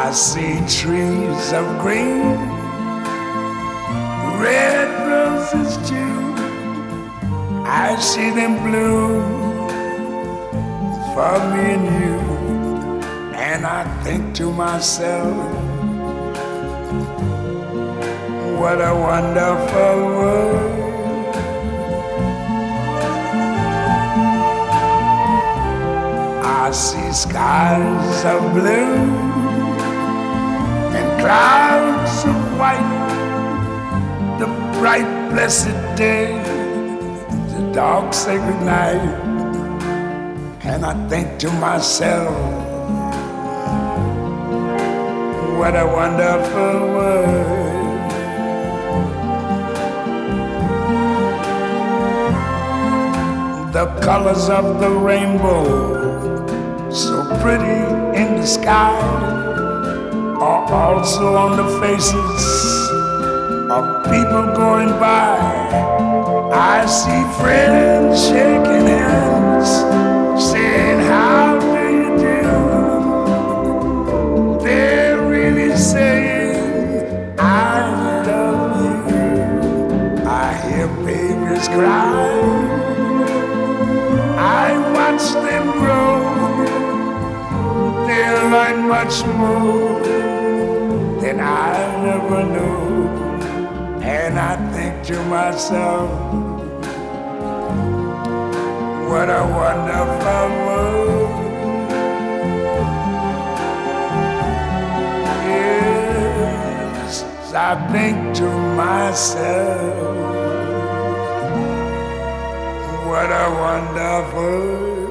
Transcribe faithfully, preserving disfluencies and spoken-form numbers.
I see trees of green, red roses too. I see them bloom for me and you. And I think to myself, what a wonderful world. I see skies of blue and clouds of white, the bright blessed day, the dark sacred night. And I think to myself, what a wonderful world. The colors of the rainbow, so pretty in the sky, are also on the faces of people going by. I see friends shaking hands, saying, how do you do? They're really saying, I love you. I hear babies cry, I watch them grow. They'll learn much more than I ever knew. And I think to myself, what a wonderful world. Yes, I think to myself, what a wonderful world.